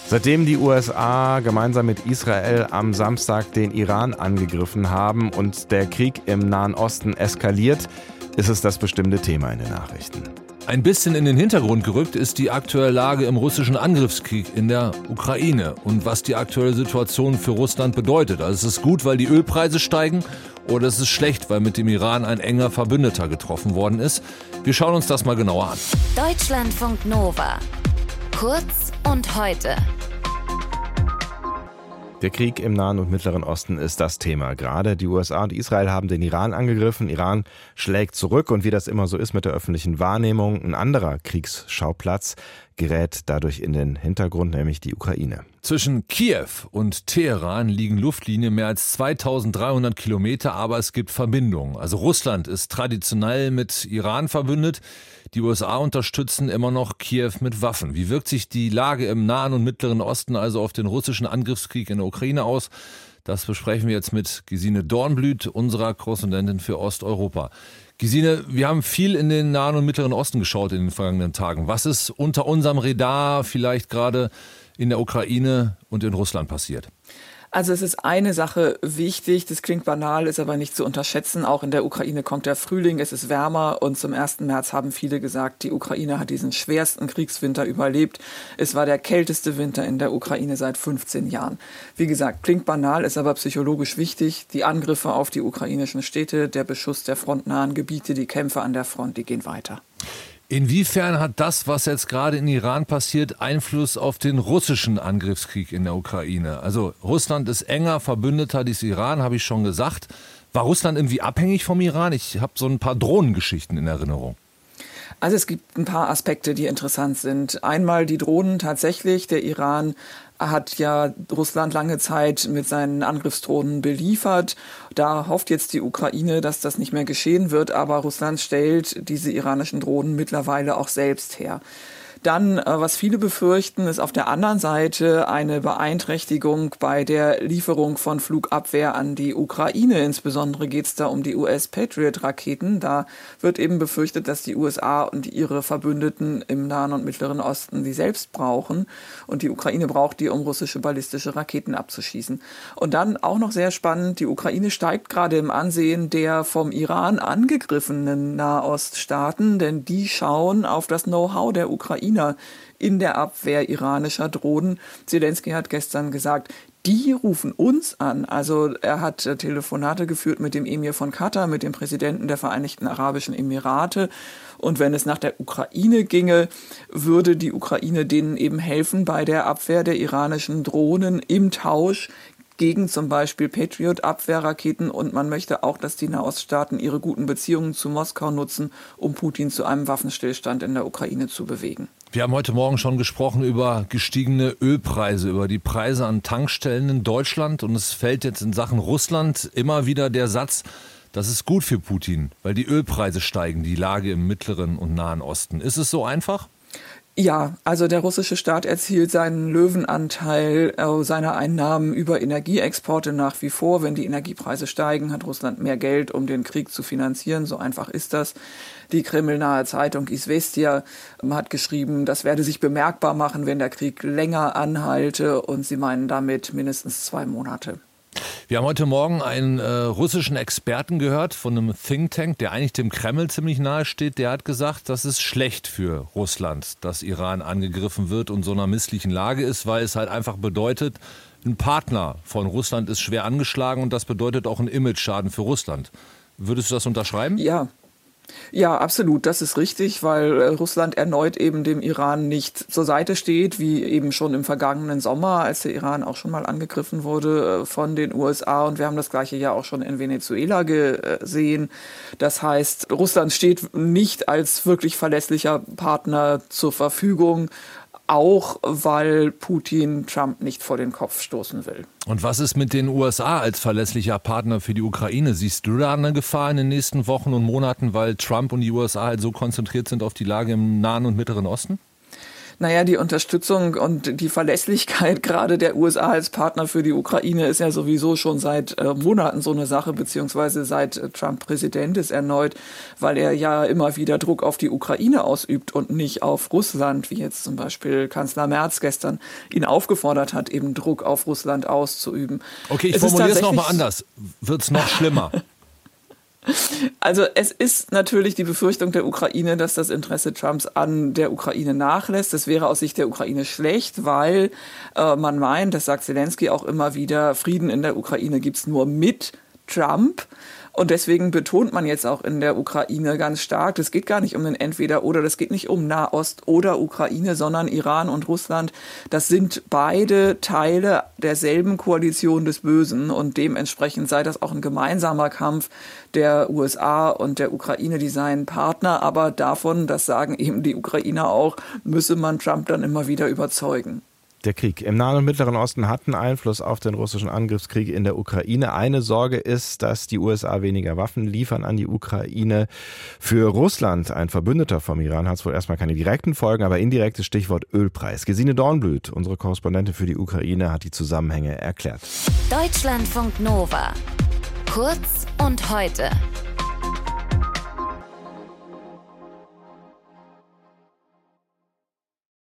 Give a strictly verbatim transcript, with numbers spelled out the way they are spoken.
Seitdem die U S A gemeinsam mit Israel am Samstag den Iran angegriffen haben und der Krieg im Nahen Osten eskaliert, ist es das bestimmte Thema in den Nachrichten. Ein bisschen in den Hintergrund gerückt ist die aktuelle Lage im russischen Angriffskrieg in der Ukraine und was die aktuelle Situation für Russland bedeutet. Also es ist gut, weil die Ölpreise steigen, oder es ist schlecht, weil mit dem Iran ein enger Verbündeter getroffen worden ist. Wir schauen uns das mal genauer an. Deutschlandfunk Nova. Kurz und heute. Der Krieg im Nahen und Mittleren Osten ist das Thema. Gerade die U S A und Israel haben den Iran angegriffen. Iran schlägt zurück und wie das immer so ist mit der öffentlichen Wahrnehmung, ein anderer Kriegsschauplatz gerät dadurch in den Hintergrund, nämlich die Ukraine. Zwischen Kiew und Teheran liegen Luftlinien mehr als zweitausenddreihundert Kilometer, aber es gibt Verbindungen. Also Russland ist traditionell mit Iran verbündet. Die U S A unterstützen immer noch Kiew mit Waffen. Wie wirkt sich die Lage im Nahen und Mittleren Osten also auf den russischen Angriffskrieg in der Ukraine aus? Das besprechen wir jetzt mit Gesine Dornblüt, unserer Korrespondentin für Osteuropa. Gesine, wir haben viel in den Nahen und Mittleren Osten geschaut in den vergangenen Tagen. Was ist unter unserem Radar vielleicht gerade in der Ukraine und in Russland passiert? Also es ist eine Sache wichtig, das klingt banal, ist aber nicht zu unterschätzen. Auch in der Ukraine kommt der Frühling, es ist wärmer und zum ersten März haben viele gesagt, die Ukraine hat diesen schwersten Kriegswinter überlebt. Es war der kälteste Winter in der Ukraine seit fünfzehn Jahren. Wie gesagt, klingt banal, ist aber psychologisch wichtig. Die Angriffe auf die ukrainischen Städte, der Beschuss der frontnahen Gebiete, die Kämpfe an der Front, die gehen weiter. Inwiefern hat das, was jetzt gerade in Iran passiert, Einfluss auf den russischen Angriffskrieg in der Ukraine? Also Russland ist enger Verbündeter des Iran, habe ich schon gesagt. War Russland irgendwie abhängig vom Iran? Ich habe so ein paar Drohnengeschichten in Erinnerung. Also es gibt ein paar Aspekte, die interessant sind. Einmal die Drohnen tatsächlich. Der Iran hat ja Russland lange Zeit mit seinen Angriffsdrohnen beliefert. Da hofft jetzt die Ukraine, dass das nicht mehr geschehen wird. Aber Russland stellt diese iranischen Drohnen mittlerweile auch selbst her. Dann, was viele befürchten, ist auf der anderen Seite eine Beeinträchtigung bei der Lieferung von Flugabwehr an die Ukraine. Insbesondere geht es da um die U S-Patriot-Raketen. Da wird eben befürchtet, dass die U S A und ihre Verbündeten im Nahen und Mittleren Osten die selbst brauchen. Und die Ukraine braucht die, um russische ballistische Raketen abzuschießen. Und dann auch noch sehr spannend, die Ukraine steigt gerade im Ansehen der vom Iran angegriffenen Nahoststaaten, denn die schauen auf das Know-how der Ukraine in der Abwehr iranischer Drohnen. Zelensky hat gestern gesagt, die rufen uns an. Also er hat Telefonate geführt mit dem Emir von Katar, mit dem Präsidenten der Vereinigten Arabischen Emirate. Und wenn es nach der Ukraine ginge, würde die Ukraine denen eben helfen bei der Abwehr der iranischen Drohnen im Tausch gegen zum Beispiel Patriot-Abwehrraketen. Und man möchte auch, dass die Nahoststaaten ihre guten Beziehungen zu Moskau nutzen, um Putin zu einem Waffenstillstand in der Ukraine zu bewegen. Wir haben heute Morgen schon gesprochen über gestiegene Ölpreise, über die Preise an Tankstellen in Deutschland. Und es fällt jetzt in Sachen Russland immer wieder der Satz, das ist gut für Putin, weil die Ölpreise steigen, die Lage im Mittleren und Nahen Osten. Ist es so einfach? Ja, also der russische Staat erzielt seinen Löwenanteil äh, seiner Einnahmen über Energieexporte nach wie vor. Wenn die Energiepreise steigen, hat Russland mehr Geld, um den Krieg zu finanzieren. So einfach ist das. Die kremlnahe Zeitung Izvestia hat geschrieben, das werde sich bemerkbar machen, wenn der Krieg länger anhalte. Und sie meinen damit mindestens zwei Monate. Wir haben heute Morgen einen äh, russischen Experten gehört von einem Think Tank, der eigentlich dem Kreml ziemlich nahe steht. Der hat gesagt, das ist schlecht für Russland, dass Iran angegriffen wird und so einer misslichen Lage ist, weil es halt einfach bedeutet, ein Partner von Russland ist schwer angeschlagen und das bedeutet auch einen Imageschaden für Russland. Würdest du das unterschreiben? Ja. Ja, absolut, das ist richtig, weil Russland erneut eben dem Iran nicht zur Seite steht, wie eben schon im vergangenen Sommer, als der Iran auch schon mal angegriffen wurde von den U S A. Und wir haben das gleiche ja auch schon in Venezuela gesehen. Das heißt, Russland steht nicht als wirklich verlässlicher Partner zur Verfügung, auch weil Putin Trump nicht vor den Kopf stoßen will. Und was ist mit den U S A als verlässlicher Partner für die Ukraine? Siehst du da eine Gefahr in den nächsten Wochen und Monaten, weil Trump und die U S A halt so konzentriert sind auf die Lage im Nahen und Mittleren Osten? Naja, die Unterstützung und die Verlässlichkeit gerade der U S A als Partner für die Ukraine ist ja sowieso schon seit äh, Monaten so eine Sache, beziehungsweise seit äh, Trump Präsident ist erneut, weil er ja immer wieder Druck auf die Ukraine ausübt und nicht auf Russland, wie jetzt zum Beispiel Kanzler Merz gestern ihn aufgefordert hat, eben Druck auf Russland auszuüben. Okay, ich formuliere es nochmal anders. Wird es noch schlimmer? Also es ist natürlich die Befürchtung der Ukraine, dass das Interesse Trumps an der Ukraine nachlässt. Das wäre aus Sicht der Ukraine schlecht, weil äh, man meint, das sagt Zelensky auch immer wieder, Frieden in der Ukraine gibt's nur mit Trump. Und deswegen betont man jetzt auch in der Ukraine ganz stark, das geht gar nicht um den Entweder-Oder, das geht nicht um Nahost oder Ukraine, sondern Iran und Russland. Das sind beide Teile derselben Koalition des Bösen und dementsprechend sei das auch ein gemeinsamer Kampf der U S A und der Ukraine, die seien Partner. Aber davon, das sagen eben die Ukrainer auch, müsse man Trump dann immer wieder überzeugen. Der Krieg im Nahen und Mittleren Osten hat einen Einfluss auf den russischen Angriffskrieg in der Ukraine. Eine Sorge ist, dass die U S A weniger Waffen liefern an die Ukraine. Für Russland, ein Verbündeter vom Iran, hat es wohl erstmal keine direkten Folgen, aber indirektes Stichwort Ölpreis. Gesine Dornblüt, unsere Korrespondentin für die Ukraine, hat die Zusammenhänge erklärt. Deutschlandfunk Nova. Kurz und heute.